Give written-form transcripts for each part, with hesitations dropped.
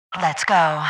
Let's go.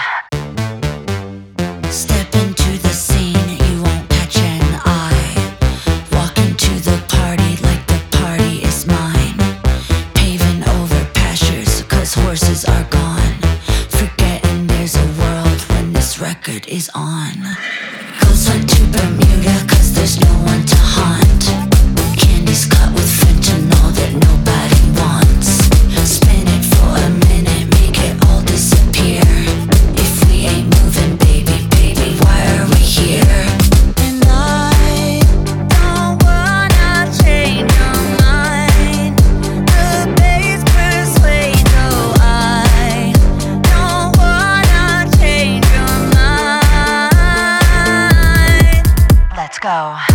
Step into the scene, you won't catch an eye. Walk into the party like the party is mine. Paving over pastures, cause horses are gone. Forgetting there's a world when this record is on. Ghost went to Bermuda, cause there's no one to haunt. Candy's cut with fentanyl that nobody wants. Spin it for a minute, make it all disappear. If we ain't moving, baby, why are we here? And I don't wanna change your mind. The bass persuade, no, I don't wanna change your mind. Let's go.